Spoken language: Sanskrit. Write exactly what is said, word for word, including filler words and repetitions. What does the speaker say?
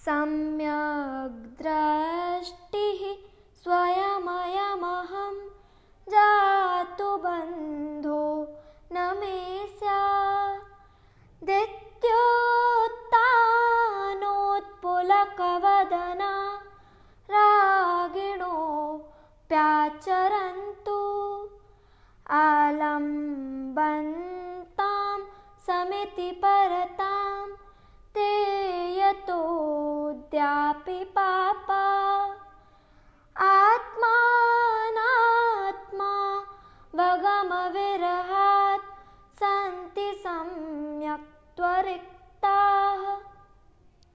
सम्यग् दृष्टिः स्वयमयमहं जातु बन्धो न मे स्यात् दित्योत्थानोत्पुलकवदना रागिणोऽप्याचरन्तु आलम्बन्तां समिति परतां ते यतोऽद्यापि